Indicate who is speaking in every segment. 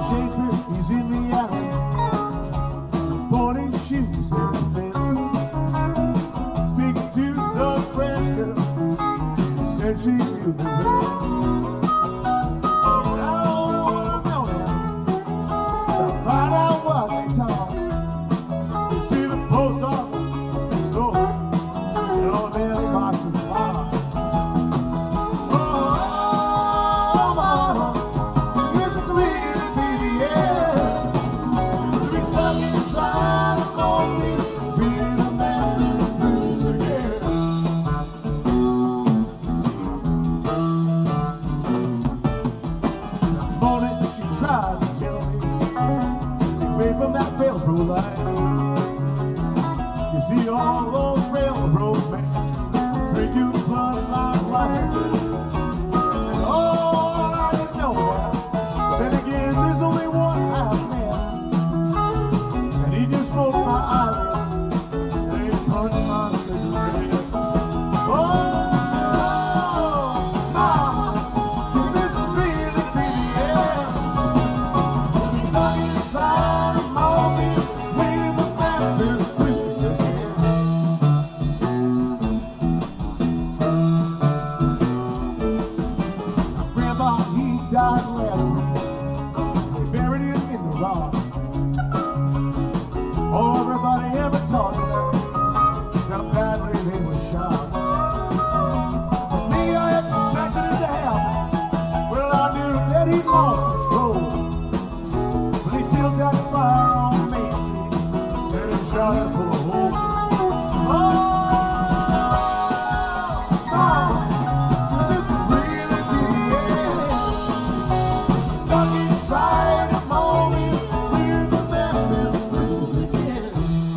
Speaker 1: Shakespeare, he's in the alley, pointing shoes in his bed. Speaking to some French girl, said she knew the way. Find out what they talk. You see the post office has been stolen, and all the mailboxes are locked. Oh, mama, this is really the end. To be stuck inside a lonely, being a Memphis blues again. That morning she tried to tell me, away from that railroad line. You see all those railroad men drink you blood like wine. I said, oh, I didn't know that. But then again, there's only one half man, and he just smoked my eyelids and he punched my cigarette. Oh, mama, this is really the end. Stuck inside of Mobile with the Memphis blues again. Grandpa, he died last week. They buried him in the rock. Oh, everybody ever talked about how badly they were shot. But me, I expected it to happen. Well, I knew that he lost control. But he killed that fire on Main Street and he shot it full of holes. Oh, mama, this was really the end. Stuck inside a moment with the Memphis blues again.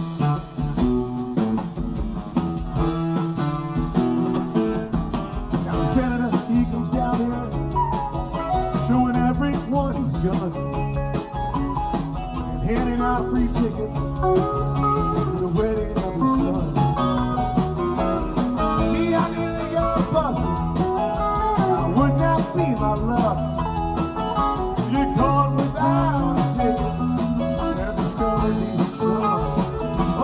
Speaker 1: Now the senator, he comes down here, showing everyone his gun, and handing out free tickets to the wedding of his son. Me, I nearly got busted. I would not be my luck. You're gone without a ticket and discovered me in trouble. Oh,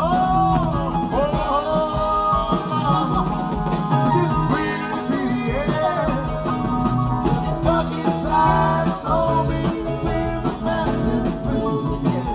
Speaker 1: mama, this really be the end. Stuck inside a moment with the Memphis blues again.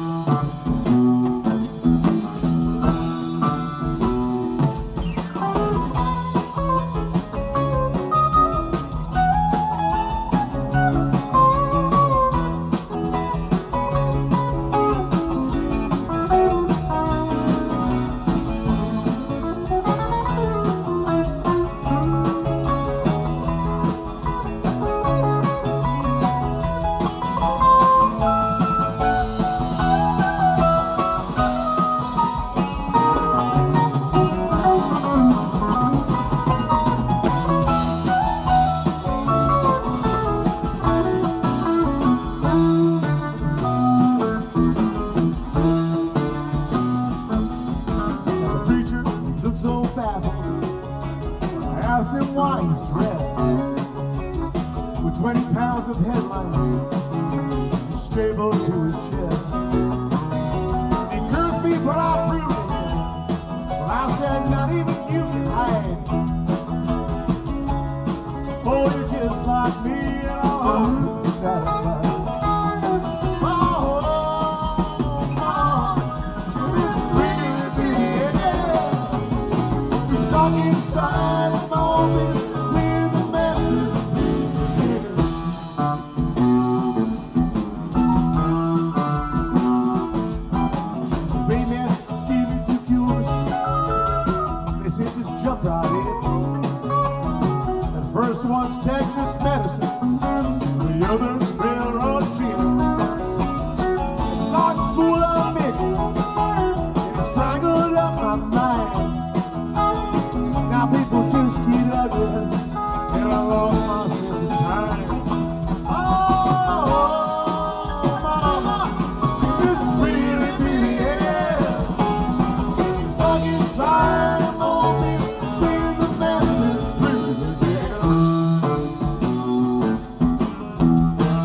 Speaker 1: The preacher looked so baffled. I asked him why he's dressed with 20 pounds of headlines stapled to his chest. He cursed me, but I proved it. Well, I said, not even you can hide. Oh, you're just like me, and I'll be satisfied. Oh, mama, this is really the end. We're stuck inside a moment with the Memphis blues again. The rain man gave me 2 cures. They said just jump right in. The first one's Texas medicine, the other railroad gin. Like a fool I mixed it, and it strangled up my mind. Now people just get ugly, and I lost my sense of time. Oh, mama, this is really the end. Stuck inside a moment with the Memphis blues again.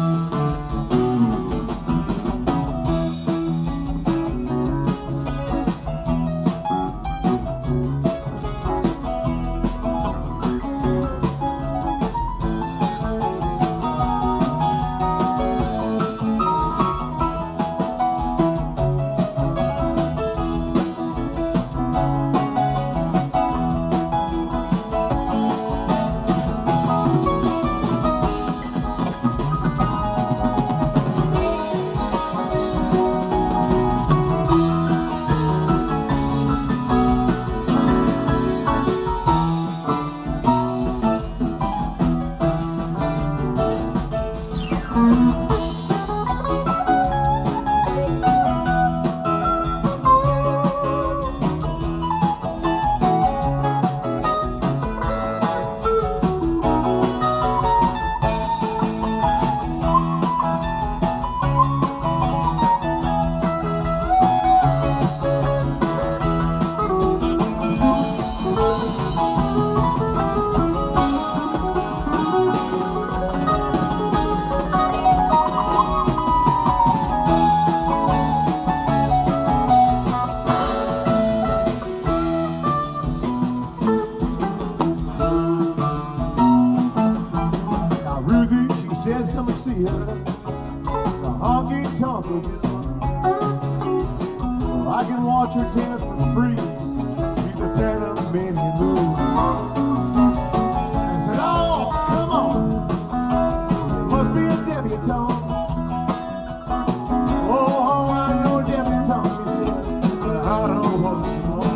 Speaker 1: so good. Well, I can watch her dance for free. She's a Panamanian move. I said, oh, come on. It must be a debutante. Oh, I know a debutante, she said. But I don't know what she knows.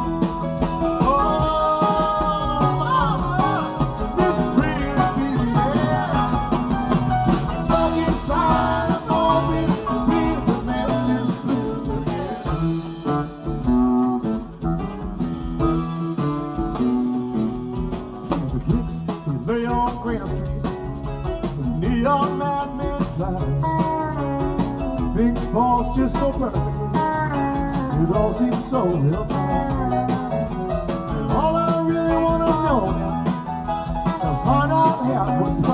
Speaker 1: Lay on Grand Street with neon madmen fly. Things falls just so perfectly. It all seems so real time. And all I really want to know now is to find out how what